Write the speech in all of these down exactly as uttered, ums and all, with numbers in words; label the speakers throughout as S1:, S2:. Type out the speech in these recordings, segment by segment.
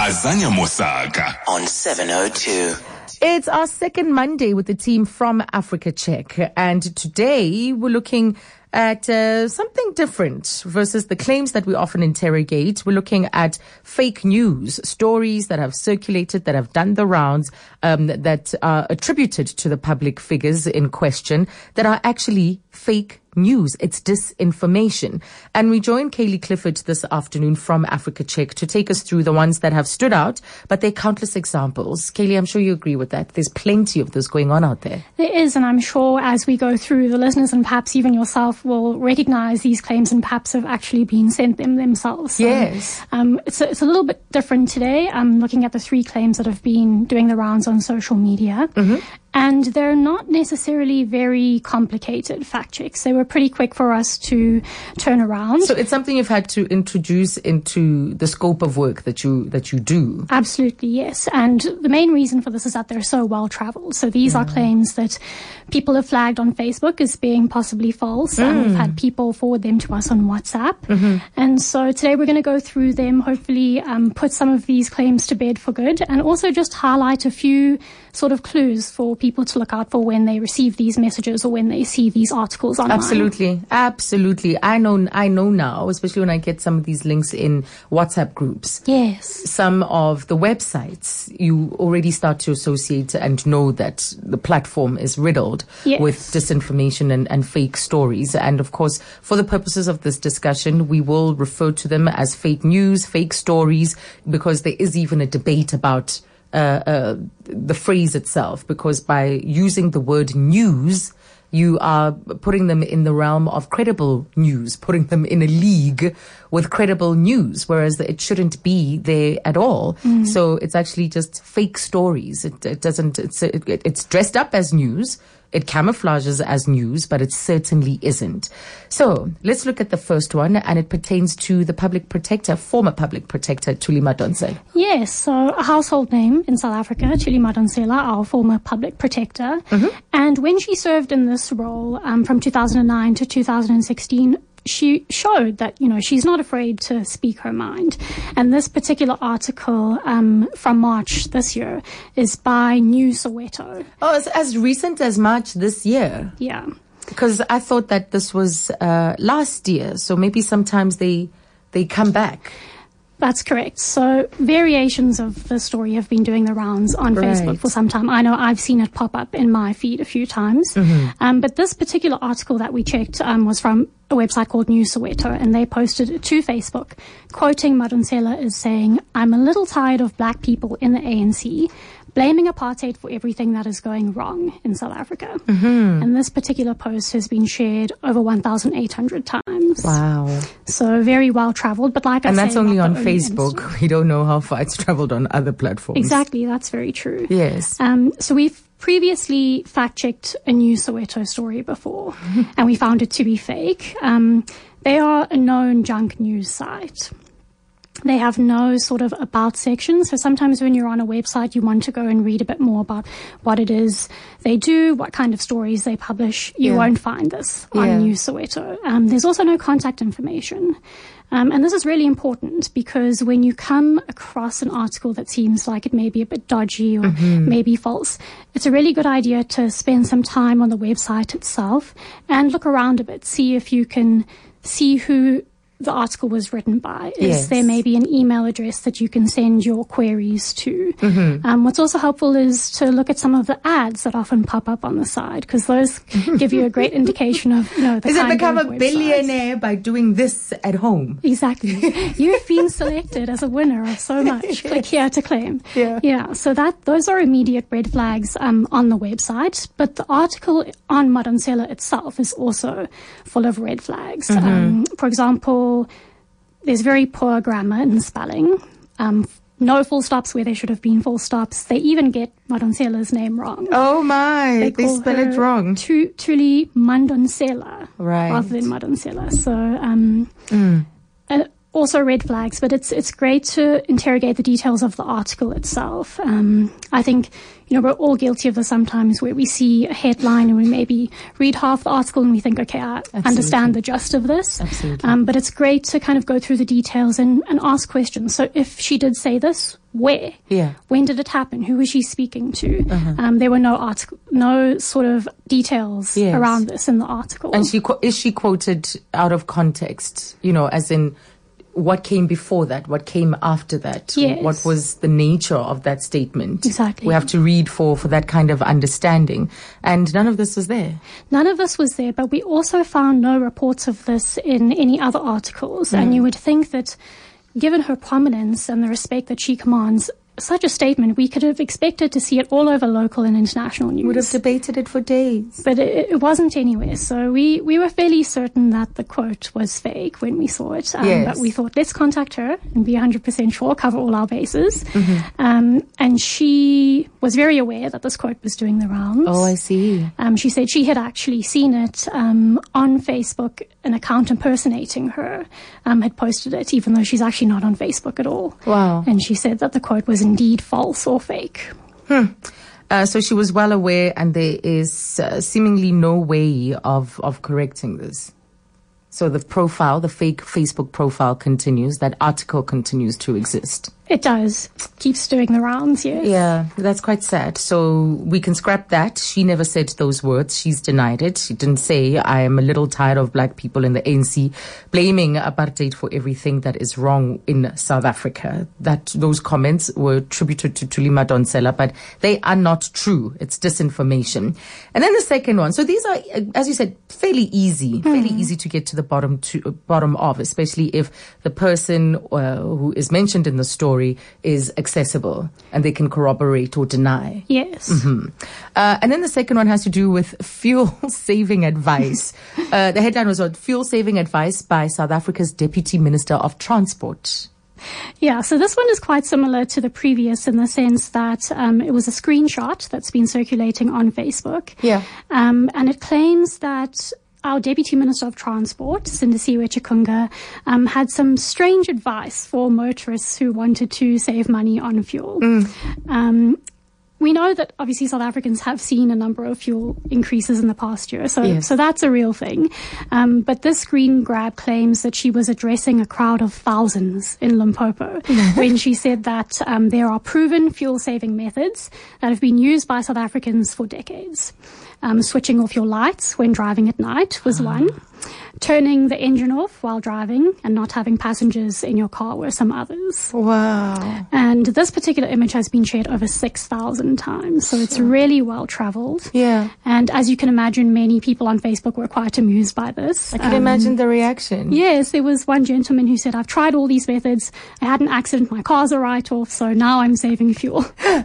S1: Azanya Mosaka
S2: on seven oh two.
S3: It's our second Monday with the team from Africa Check, and today we're looking at uh, something different versus the claims that we often interrogate. We're looking at fake news, stories that have circulated, that have done the rounds, um, that are attributed to the public figures in question, that are actually fake news. It's disinformation. And we join Kaylee Clifford this afternoon from Africa Check to take us through the ones that have stood out, but there are countless examples. Kaylee, I'm sure you agree with that. There's plenty of this going on out there.
S4: There is, and I'm sure as we go through, the listeners and perhaps even yourself will recognize these claims and perhaps have actually been sent them themselves. So,
S3: yes.
S4: Um, it's, a, it's a little bit different today. I'm looking at the three claims that have been doing the rounds on social media.
S3: Mm-hmm.
S4: And they're not necessarily very complicated fact checks. They were pretty quick for us to turn around.
S3: So it's something you've had to introduce into the scope of work that you that you do.
S4: Absolutely, yes. And the main reason for this is that they're so well traveled. So these yeah. are claims that people have flagged on Facebook as being possibly false. Mm. And we've had people forward them to us on WhatsApp.
S3: Mm-hmm.
S4: And so today we're going to go through them, hopefully um, put some of these claims to bed for good, and also just highlight a few sort of clues for people to look out for when they receive these messages or when they see these articles online.
S3: Absolutely. Absolutely. I know, I know now, especially when I get some of these links in WhatsApp groups.
S4: Yes.
S3: Some of the websites, you already start to associate and know that the platform is riddled
S4: yes.
S3: with disinformation and, and fake stories. And of course, for the purposes of this discussion, we will refer to them as fake news, fake stories, because there is even a debate about Uh, uh, the phrase itself, because by using the word news, you are putting them in the realm of credible news, putting them in a league with credible news, whereas it shouldn't be there at all.
S4: Mm.
S3: So it's actually just fake stories. It, it doesn't, it's, it, it's dressed up as news. It camouflages as news, but it certainly isn't. So let's look at the first one, and it pertains to the public protector, former public protector, Thuli Madonsela.
S4: Yes, so a household name in South Africa, Thuli Madonsela, our former public protector.
S3: Mm-hmm.
S4: And when she served in this role um, from two thousand nine to two thousand sixteen, she showed that, you know, she's not afraid to speak her mind. And this particular article um, from March this year is by News Soweto.
S3: Oh, it's as recent as March this year.
S4: Yeah.
S3: Because I thought that this was uh, last year. So maybe sometimes they they come back.
S4: That's correct. So variations of the story have been doing the rounds on
S3: Right.
S4: Facebook for some time. I know I've seen it pop up in my feed a few times.
S3: Mm-hmm.
S4: Um, but this particular article that we checked um, was from a website called News Soweto, and they posted it to Facebook, quoting Madonsela as saying, "I'm a little tired of black people in the A N C blaming apartheid for everything that is going wrong in South Africa."
S3: Mm-hmm.
S4: And this particular post has been shared over one thousand eight hundred times.
S3: Wow.
S4: So very well traveled, but like I
S3: And
S4: say,
S3: that's only
S4: not
S3: on
S4: the only
S3: Facebook.
S4: instance.
S3: We don't know how far it's traveled on other platforms.
S4: Exactly, that's very true.
S3: Yes.
S4: Um, so we've previously fact-checked a News Soweto story before, and we found it to be fake. Um, they are a known junk news site. They have no sort of about section. So sometimes when you're on a website, you want to go and read a bit more about what it is they do, what kind of stories they publish. You
S3: Yeah.
S4: won't find this on
S3: Yeah.
S4: News Soweto. Um, there's also no contact information. Um, and this is really important because when you come across an article that seems like it may be a bit dodgy or
S3: Mm-hmm.
S4: maybe false, it's a really good idea to spend some time on the website itself and look around a bit, see if you can see who the article was written by. Is
S3: Yes.
S4: there maybe an email address that you can send your queries to?
S3: Mm-hmm.
S4: Um, what's also helpful is to look at some of the ads that often pop up on the side, because those give you a great indication of, you know, the
S3: Is it
S4: kind
S3: become
S4: of
S3: a
S4: websites.
S3: billionaire by doing this at home?
S4: Exactly. You've been selected as a winner of so much. Click here to claim.
S3: Yeah.
S4: Yeah. So that those are immediate red flags um, on the website. But the article on Madonsela itself is also full of red flags.
S3: Mm-hmm.
S4: Um, for example, there's very poor grammar and spelling. Um, no full stops where there should have been full stops. They even get Madonsela's name wrong.
S3: Oh my, they,
S4: call
S3: spell it
S4: her
S3: wrong.
S4: Tu- Thuli Madonsela
S3: Right.
S4: rather than Madonsela. So um,
S3: Mm.
S4: a, also red flags, but it's it's great to interrogate the details of the article itself. Um, I think, you know, we're all guilty of this sometimes, where we see a headline and we maybe read half the article and we think, okay, I Absolutely. understand the gist of this.
S3: Absolutely.
S4: Um, but it's great to kind of go through the details and, and ask questions. So if she did say this, where?
S3: Yeah.
S4: When did it happen? Who was she speaking to?
S3: Uh-huh.
S4: Um, there were no article, no sort of details
S3: yes.
S4: around this in the article.
S3: And she is she quoted out of context? You know, as in, what came before that? What came after that?
S4: Yes.
S3: What was the nature of that statement?
S4: Exactly.
S3: We have to read for, for that kind of understanding. And none of this was there.
S4: None of this was there, but we also found no reports of this in any other articles. Mm. And you would think that, given her prominence and the respect that she commands, such a statement, we could have expected to see it all over local and international news.
S3: Would have debated it for days.
S4: But it, it wasn't anywhere. So we, we were fairly certain that the quote was fake when we saw it. Um,
S3: yes.
S4: But we thought, let's contact her and be one hundred percent sure, cover all our bases.
S3: Mm-hmm.
S4: Um, and she was very aware that this quote was doing the rounds.
S3: Oh, I see.
S4: Um, she said she had actually seen it um, on Facebook. An account impersonating her um, had posted it, even though she's actually not on Facebook at all.
S3: Wow.
S4: And she said that the quote was indeed false or fake.
S3: Hmm. Uh, so she was well aware, and there is uh, seemingly no way of, of correcting this. So the profile, the fake Facebook profile continues, that article continues to exist.
S4: It does. Keeps doing the rounds, yes.
S3: Yeah, that's quite sad. So we can scrap that. She never said those words. She's denied it. She didn't say, I am a little tired of black people in the A N C blaming apartheid for everything that is wrong in South Africa. That those comments were attributed to Thuli Madonsela, but they are not true. It's disinformation. And then the second one. So these are, as you said, fairly easy, fairly mm. easy to get to the bottom to uh, bottom of, especially if the person uh, who is mentioned in the story is accessible and they can corroborate or deny.
S4: Yes.
S3: Mm-hmm. Uh, and then the second one has to do with fuel saving advice. uh, the headline was on fuel saving advice by South Africa's Deputy Minister of Transport.
S4: Yeah, so this one is quite similar to the previous in the sense that um, it was a screenshot that's been circulating on Facebook.
S3: Yeah.
S4: Um, and it claims that our Deputy Minister of Transport, Sindisiwe Chikunga, um, had some strange advice for motorists who wanted to save money on fuel.
S3: Mm.
S4: Um, we know that obviously South Africans have seen a number of fuel increases in the past year, so
S3: yes.
S4: so that's a real thing. Um, but this screen grab claims that she was addressing a crowd of thousands in Limpopo when she said that um, there are proven fuel-saving methods that have been used by South Africans for decades. Um, switching off your lights when driving at night was one. Turning the engine off while driving and not having passengers in your car were some others.
S3: Wow.
S4: And this particular image has been shared over six thousand times, so it's really well traveled.
S3: Yeah.
S4: And as you can imagine, many people on Facebook were quite amused by this.
S3: I can
S4: um,
S3: imagine the reaction.
S4: Yes, there was one gentleman who said, I've tried all these methods. I had an accident. My car's a write-off, so now I'm saving fuel.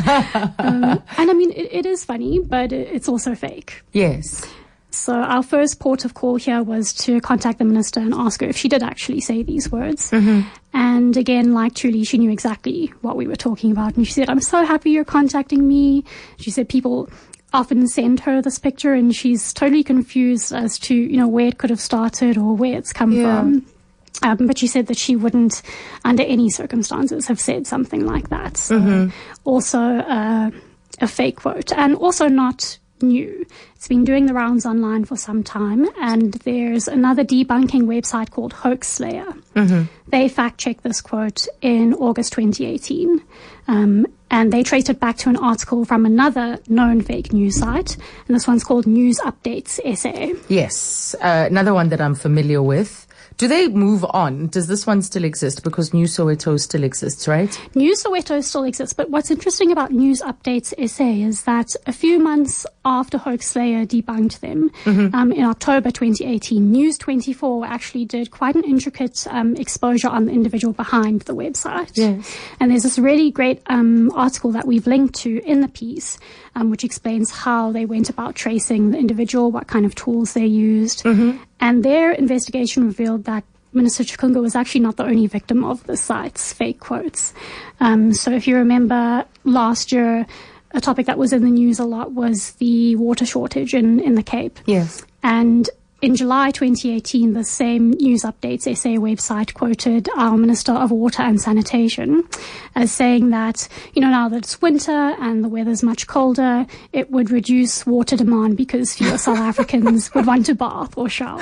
S4: um, and I mean, it, it is funny, but it, it's also fake.
S3: Yes.
S4: So our first port of call here was to contact the minister and ask her if she did actually say these words.
S3: Mm-hmm.
S4: And again, like Thuli, she knew exactly what we were talking about. And she said, I'm so happy you're contacting me. She said people often send her this picture and she's totally confused as to, you know, where it could have started or where it's come
S3: yeah.
S4: from. Um, but she said that she wouldn't, under any circumstances, have said something like that. So
S3: mm-hmm.
S4: also uh, a fake quote, and also not new. It's been doing the rounds online for some time, and there's another debunking website called Hoaxslayer.
S3: Mm-hmm.
S4: They fact-checked this quote in August twenty eighteen, um, and they traced it back to an article from another known fake news site, and this one's called News Updates S A.
S3: Yes, uh, another one that I'm familiar with. Do they move on? Does this one still exist? Because News Soweto still exists, right?
S4: News Soweto still exists, but what's interesting about News Updates S A is that a few months after Hoaxslayer debunked them,
S3: mm-hmm.
S4: um, in October twenty eighteen, News twenty-four actually did quite an intricate um, exposure on the individual behind the website.
S3: Yes.
S4: And there's this really great um, article that we've linked to in the piece, um, which explains how they went about tracing the individual, what kind of tools they used.
S3: Mm-hmm.
S4: And their investigation revealed that Minister Chikunga was actually not the only victim of the site's fake quotes. Um, so if you remember last year, a topic that was in the news a lot was the water shortage in, in the Cape.
S3: Yes.
S4: And in July twenty eighteen, the same News Updates S A website quoted our Minister of Water and Sanitation as saying that, you know, now that it's winter and the weather's much colder, it would reduce water demand because fewer South Africans would want to bath or shower.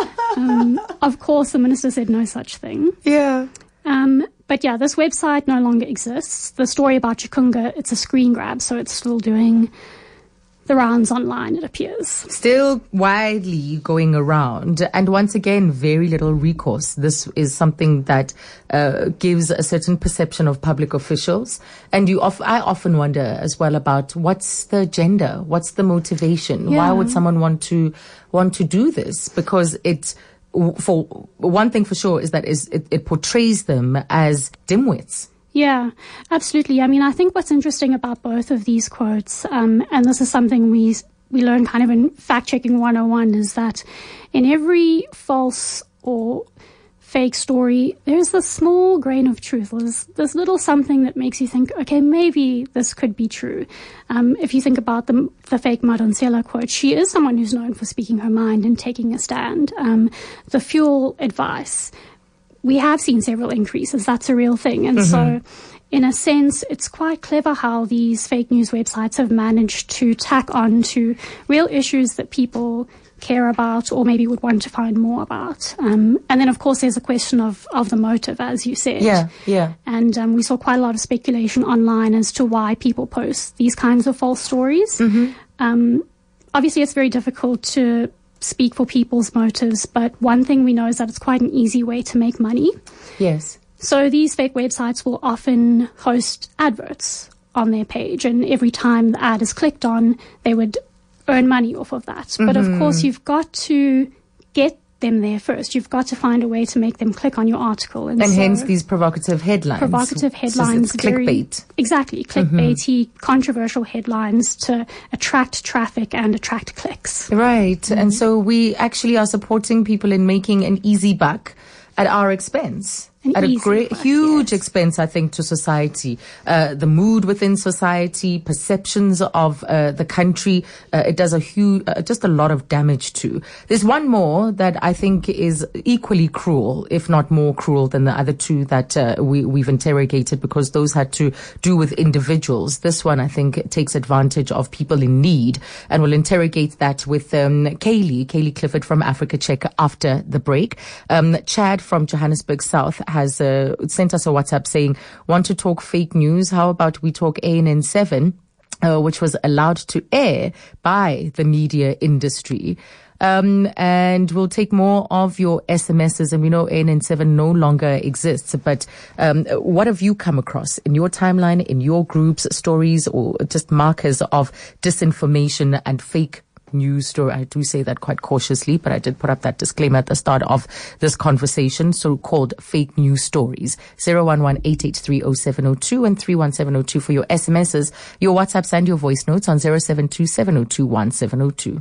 S4: Um, of course, the Minister said no such thing.
S3: Yeah.
S4: Um, but yeah, this website no longer exists. The story about Chikunga, it's a screen grab, so it's still doing the rounds online, it appears.
S3: Still widely going around. And once again, very little recourse. This is something that uh, gives a certain perception of public officials. And you, of, I often wonder as well about what's the agenda? What's the motivation?
S4: Yeah.
S3: Why would someone want to want to do this? Because it, for one thing for sure, is that is it, it portrays them as dimwits.
S4: Yeah, absolutely. I mean, I think what's interesting about both of these quotes, um, and this is something we we learn kind of in fact-checking one oh one, is that in every false or fake story, there's this small grain of truth. There's this little something that makes you think, okay, maybe this could be true. Um, if you think about the, the fake Madonsela quote, she is someone who's known for speaking her mind and taking a stand. Um, the fuel advice, we have seen several increases. That's a real thing. And mm-hmm. so in a sense, it's quite clever how these fake news websites have managed to tack on to real issues that people care about or maybe would want to find more about. Um, and then, of course, there's a question of, of the motive, as you said.
S3: Yeah, yeah.
S4: And um, we saw quite a lot of speculation online as to why people post these kinds of false stories. Mm-hmm. Um, obviously, it's very difficult to speak for people's motives, but one thing we know is that it's quite an easy way to make money.
S3: Yes.
S4: So these fake websites will often host adverts on their page, and every time the ad is clicked on, they would earn money off of that. Mm-hmm. But of course, you've got to get them there first. You've got to find a way to make them click on your article. And,
S3: and
S4: so
S3: hence these provocative headlines.
S4: Provocative headlines.
S3: So it's clickbait.
S4: Very, exactly. Clickbaity, mm-hmm. controversial headlines to attract traffic and attract clicks.
S3: Right. Mm-hmm. And so we actually are supporting people in making an easy buck at our expense.
S4: An
S3: at a great,
S4: buck,
S3: huge
S4: yes.
S3: expense, I think, to society. Uh, the mood within society, perceptions of uh, the country, uh, it does a huge, uh, just a lot of damage to. There's one more that I think is equally cruel, if not more cruel than the other two that uh, we, we've interrogated, because those had to do with individuals. This one, I think, takes advantage of people in need, and we'll interrogate that with um, Kaylee, Kaylee Clifford from Africa Check after the break. Um, Chad from Johannesburg South has uh, sent us a WhatsApp saying, want to talk fake news? How about we talk A N N seven, uh, which was allowed to air by the media industry. Um, and we'll take more of your S M Ses, and we know A N N seven no longer exists, but um, what have you come across in your timeline, in your groups, stories, or just markers of disinformation and fake news story? I do say that quite cautiously, but I did put up that disclaimer at the start of this conversation. So called fake news stories. zero one one eight eight three zero seven zero two and three one seven zero two for your S M Ses, your WhatsApps and your voice notes on zero seven two seven zero two one seven zero two.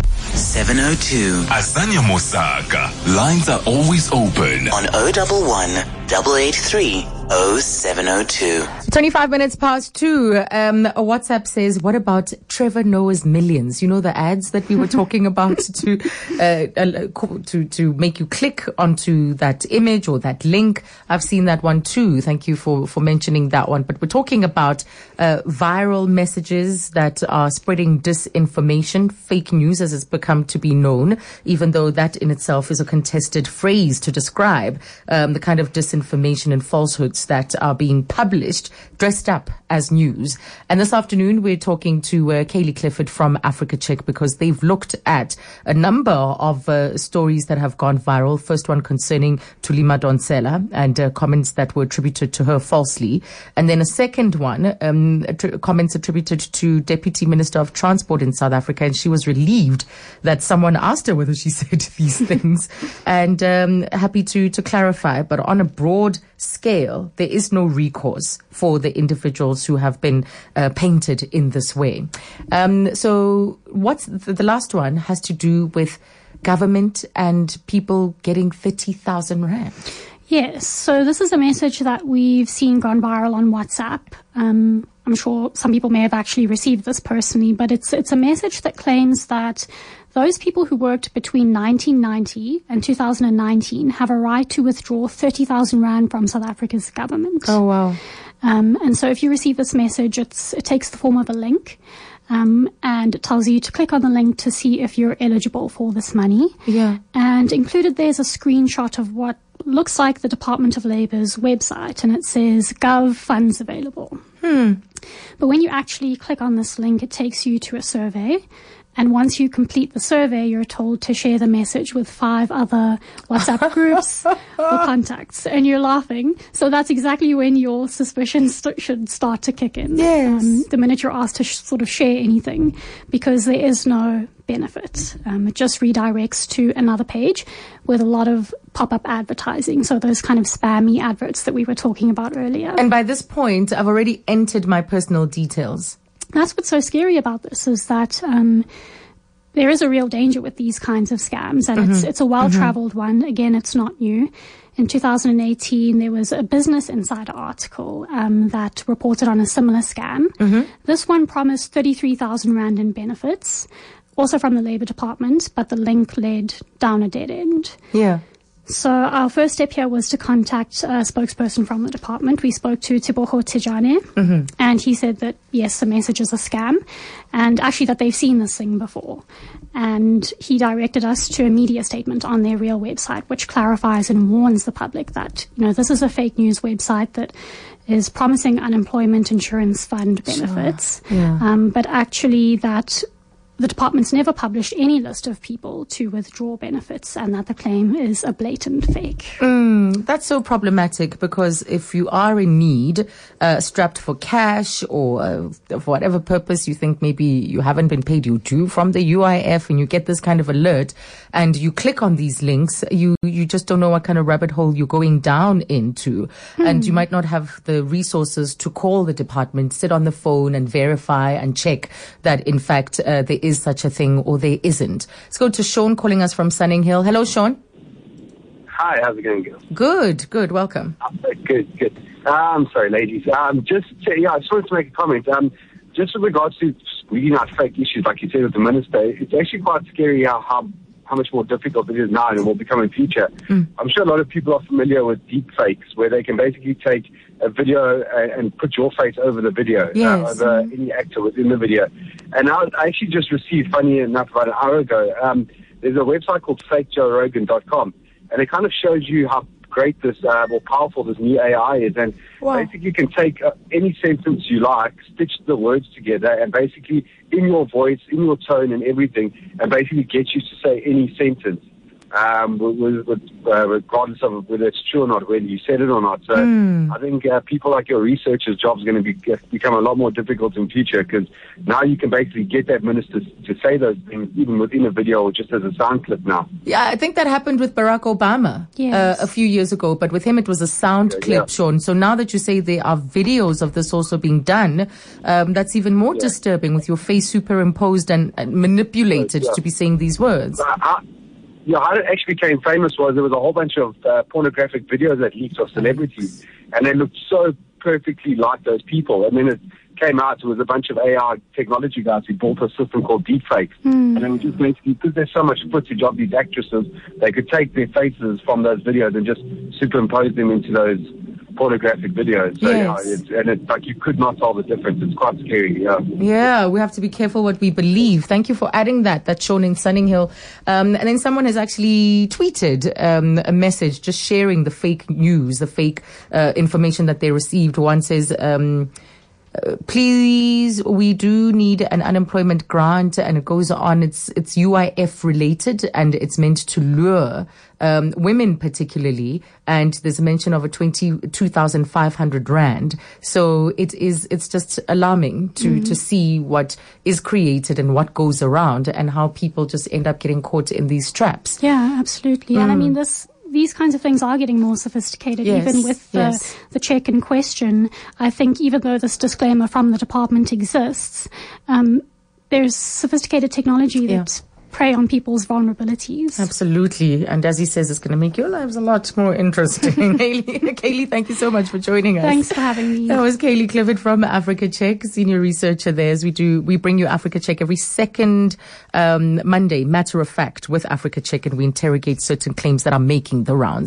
S1: seven oh two.
S2: Azania Mosaka. Lines are always open
S1: on oh one one, eight eight three, oh seven oh two.
S3: twenty-five minutes past two. Um, a WhatsApp says, what about Trevor Noah's Millions? You know, the ads that we were talking about to, uh, to, to make you click onto that image or that link. I've seen that one too. Thank you for, for mentioning that one. But we're talking about, uh, viral messages that are spreading disinformation, fake news as it's become to be known, even though that in itself is a contested phrase to describe, um, the kind of disinformation and falsehoods that are being published, dressed up as news. And this afternoon, we're talking to uh, Kaylee Clifford from Africa Check, because they've looked at a number of uh, stories that have gone viral. First one concerning Thuli Madonsela and uh, comments that were attributed to her falsely. And then a second one, um, att- comments attributed to Deputy Minister of Transport in South Africa. And she was relieved that someone asked her whether she said these things. And um, happy to, to clarify, but on a broad scale, there is no recourse for the individuals who have been uh, painted in this way. Um, so what's the, the last one has to do with government and people getting thirty thousand rand.
S4: Yes. So this is a message that we've seen gone viral on WhatsApp. Um, I'm sure some people may have actually received this personally, but it's it's a message that claims that those people who worked between nineteen ninety and two thousand nineteen have a right to withdraw thirty thousand rand from South Africa's government.
S3: Oh, wow.
S4: Um, and so if you receive this message, it's, it takes the form of a link. Um, and it tells you to click on the link to see if you're eligible for this money.
S3: Yeah.
S4: And included there's a screenshot of what looks like the Department of Labour's website, and it says Gov funds available.
S3: Hmm.
S4: But when you actually click on this link, it takes you to a survey. And once you complete the survey, you're told to share the message with five other WhatsApp groups or contacts. And you're laughing. So that's exactly when your suspicions st- should start to kick in.
S3: Yes.
S4: Um, the minute you're asked to sh- sort of share anything, because there is no benefit. Um, it just redirects to another page with a lot of pop-up advertising. So those kind of spammy adverts that we were talking about earlier.
S3: And by this point, I've already entered my personal details.
S4: That's what's so scary about this, is that um, there is a real danger with these kinds of scams, and mm-hmm. it's it's a well-traveled mm-hmm. one. Again, it's not new. In two thousand eighteen, there was a Business Insider article um, that reported on a similar scam. Mm-hmm. This one promised thirty-three thousand rand in benefits, also from the Labour Department, but the link led down a dead end.
S3: Yeah.
S4: So our first step here was to contact a spokesperson from the department. We spoke to Teboho Tejane, mm-hmm. and he said that, yes, the message is a scam, and actually that they've seen this thing before. And he directed us to a media statement on their real website, which clarifies and warns the public that, you know, this is a fake news website that is promising unemployment insurance fund benefits,
S3: sure. yeah.
S4: um, but actually that the department's never published any list of people to withdraw benefits, and that the claim is a blatant fake.
S3: Mm, that's so problematic, because if you are in need, uh, strapped for cash or uh, for whatever purpose you think maybe you haven't been paid your due from the U I F, and you get this kind of alert and you click on these links, you, you just don't know what kind of rabbit hole you're going down into. Mm. And you might not have the resources to call the department, sit on the phone and verify and check that in fact uh, there is such a thing or there isn't. Let's go to Sean calling us from Sunninghill. Hello, Sean.
S5: Hi, how's it going, Gil?
S3: Good, good. Welcome.
S5: Uh, good, good. Uh, I'm sorry, ladies. Um, just to, yeah, I just wanted to make a comment. Um, just with regards to weeding out fake issues, like you said with the minister, it's actually quite scary how how, how much more difficult it is now and it will become in future. Mm. I'm sure a lot of people are familiar with deep fakes, where they can basically take a video and, and put your face over the video,
S3: yes.
S5: uh, over any actor within the video. And I, I actually just received, funny enough, about an hour ago, um, there's a website called fake joe rogan dot com, and it kind of shows you how great this, uh, or powerful this new A I is. And wow. basically you can take uh, any sentence you like, stitch the words together, and basically in your voice, in your tone and everything, and basically get you to say any sentence. Um, with, with, uh, regardless of whether it's true or not, whether you said it or not. So mm. I think uh, people like your researchers' jobs are going to be, become a lot more difficult in future, because now you can basically get that minister to say those things even within a video or just as a sound clip now.
S3: Yeah, I think that happened with Barack Obama
S4: yes.
S3: uh, a few years ago, but with him it was a sound
S5: yeah,
S3: clip,
S5: yeah.
S3: Sean. So now that you say there are videos of this also being done, um, that's even more yeah. disturbing, with your face superimposed and, and manipulated yeah. to be saying these words.
S5: Uh, I, Yeah, how it actually became famous was there was a whole bunch of uh, pornographic videos that leaked of celebrities, and they looked so perfectly like those people. And then it came out, it was a bunch of A I technology guys who built a system called deepfakes. Mm. And it was just basically, because there's so much footage of these actresses, they could take their faces from those videos and just superimpose them into those pornographic videos. So,
S3: yes.
S5: yeah, it's, and it's like you could not tell the difference. It's quite scary, yeah.
S3: Yeah, we have to be careful what we believe. Thank you for adding that. That's shown in Sunninghill. Um, and then someone has actually tweeted um, a message just sharing the fake news, the fake uh, information that they received. One says, um, Uh, please, we do need an unemployment grant, and it goes on. It's it's U I F related, and it's meant to lure um, women particularly. And there's a mention of a twenty-two thousand five hundred rand. So it is it's just alarming to mm-hmm. to see what is created and what goes around, and how people just end up getting caught in these traps.
S4: Yeah, absolutely. Mm. And I mean this. These kinds of things are getting more sophisticated,
S3: yes,
S4: even with the,
S3: yes.
S4: the check in question. I think even though this disclaimer from the department exists, um, there's sophisticated technology that
S3: yeah.
S4: prey on people's vulnerabilities.
S3: Absolutely. And as he says, it's going to make your lives a lot more interesting. Kaylee, Kaylee, thank you so much for joining us.
S4: Thanks for having me.
S3: That was Kaylee Clifford from Africa Check, senior researcher there. As we do, we bring you Africa Check every second um, Monday, matter of fact, with Africa Check, and we interrogate certain claims that are making the rounds.